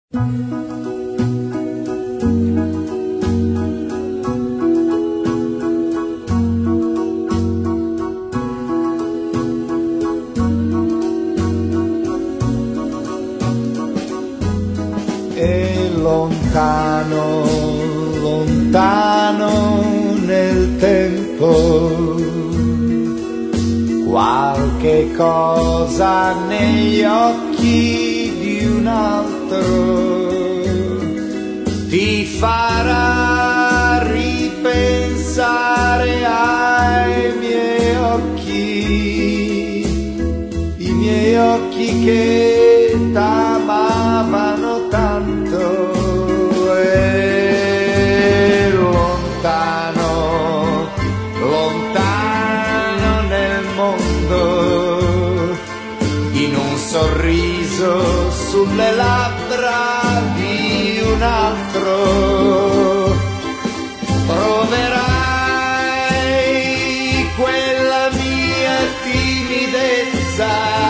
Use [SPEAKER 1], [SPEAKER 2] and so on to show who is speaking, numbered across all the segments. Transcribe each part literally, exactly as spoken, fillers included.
[SPEAKER 1] E lontano, lontano nel tempo, qualche cosa negli occhi di un altro ti farà ripensare ai miei occhi, i miei occhi che t'amavano tanto. E lontano, lontano nel mondo, in un sorriso sulle labbra di un altro, troverai quella mia timidezza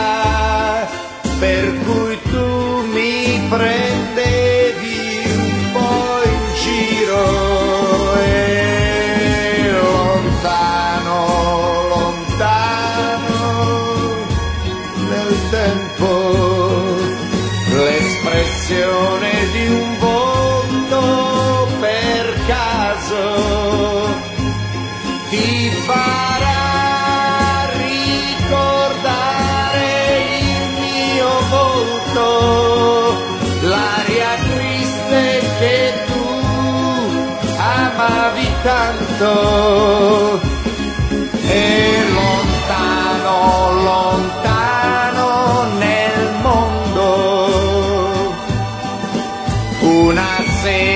[SPEAKER 1] per cui tu mi prendevi un po' in giro. E lontano, lontano nel tempo, l'espressione di un volto per caso ti farà ricordare il mio volto, l'aria triste che tu amavi tanto. E lontano, lontano nel mondo, una sera